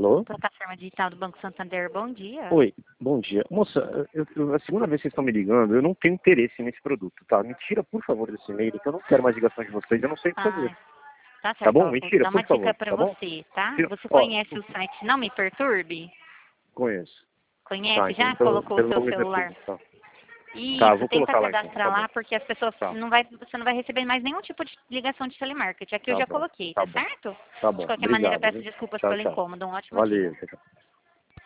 Alô? Plataforma digital do Banco Santander, bom dia. Oi, bom dia. Moça, a segunda vez que vocês estão me ligando, eu não tenho interesse nesse produto, tá? Me tira, por favor, desse e-mail, que eu não quero mais ligação de vocês, eu não sei o que fazer. Tá certo, Tá bom? ó, Me vou tira, dar por uma dica favor, pra tá bom? você, tá? Tira- Você Ó, conhece o site Não Me Perturbe? conheço. Tá, Conhece? então Já colocou o pelo seu nome celular? tá. Tá, Isso, vou tenta colocar lá então, cadastrar tá bom. lá, porque as pessoas Tá, você não vai receber mais nenhum tipo de ligação de telemarketing. Aqui eu tá já bom, coloquei, tá tá bom. certo? Tá De bom, qualquer maneira, obrigado, peço viu? desculpas Tchau, pelo tchau. incômodo. Um ótimo dia. Valeu, tchau, tchau.